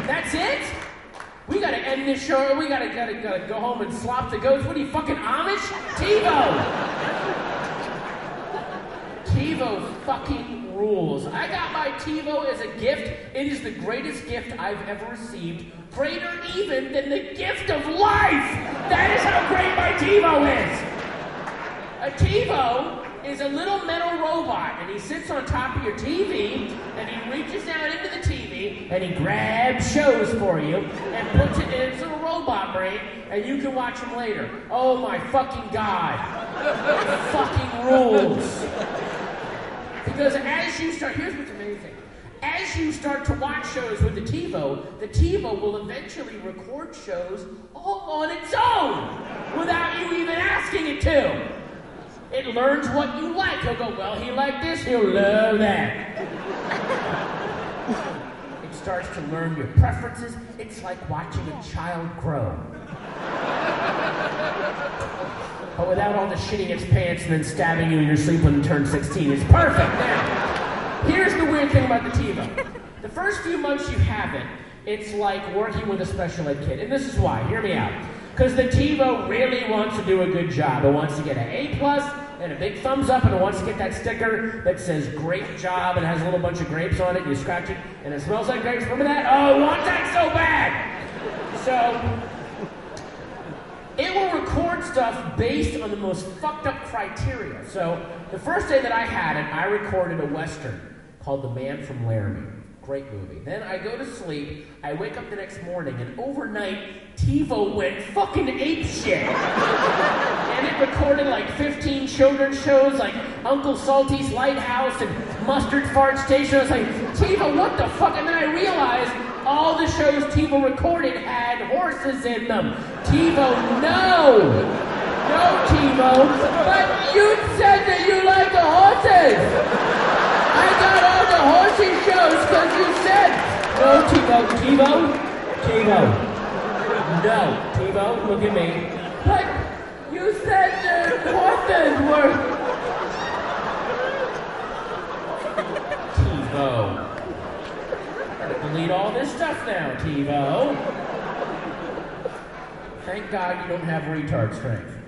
That's it? We gotta end this show. We gotta go home and slop the goats. What are you, fucking Amish? TiVo! TiVo fucking rules. I got my TiVo as a gift. It is the greatest gift I've ever received. Greater even than the gift of life! That is how great my TiVo is! A TiVo is a little metal robot, and he sits on top of your TV, and he reaches down into the TV, and he grabs shows for you, and puts it in his little robot brain, and you can watch them later. Oh my fucking God. It fucking rules. Because as you start, here's what's amazing. As you start to watch shows with the TiVo will eventually record shows all on its own, without you even asking it to. It learns what you like. He'll go, well, he liked this, he'll love that. It starts to learn your preferences. It's like watching a child grow. But without all the shitting its pants and then stabbing you in your sleep when you turn 16. It's perfect. Now, here's the weird thing about the TiVo. The first few months you have it, it's like working with a special ed kid. And this is why. Hear me out. Because the TiVo really wants to do a good job. It wants to get an A+ and a big thumbs up, and it wants to get that sticker that says great job and has a little bunch of grapes on it. You scratch it and it smells like grapes. Remember that? Oh, it wants that so bad. So it will record stuff based on the most fucked up criteria. So the first day that I had it, I recorded a Western called The Man from Laramie. Great movie. Then I go to sleep, I wake up the next morning, and overnight, TiVo went fucking apeshit. And it recorded like 15 children's shows like Uncle Salty's Lighthouse and Mustard Fart Station. I was like, TiVo, what the fuck? And then I realized all the shows TiVo recorded had horses in them. TiVo, no! No, TiVo. But you said that you like the horses! I got all the horsey shows because you said, no, TiVo, no, TiVo, look at me. But you said the horses were... TiVo. Gotta delete all this stuff now, TiVo. Thank God you don't have retard strength.